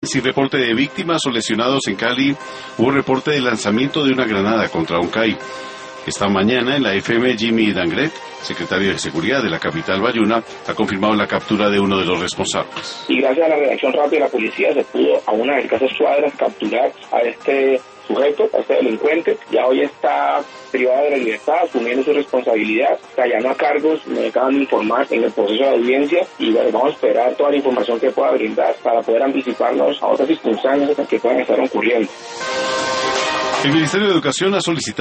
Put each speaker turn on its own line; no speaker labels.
Sin reporte de víctimas o lesionados en Cali, hubo reporte de lanzamiento de una granada contra un CAI. Esta mañana en la FM, Jimmy Dangret, secretario de Seguridad de la capital Bayuna, ha confirmado la captura de uno de los responsables.
Y gracias a la reacción rápida de la policía se pudo a unas escasas cuadras capturar a este sujeto, a este delincuente. Ya hoy está privado de la libertad, asumiendo su responsabilidad, callando a cargos, me acaban de informar en el proceso de audiencia y bueno, vamos a esperar toda la información que pueda brindar para poder anticiparnos a otras circunstancias que puedan estar ocurriendo.
El Ministerio de Educación ha solicitado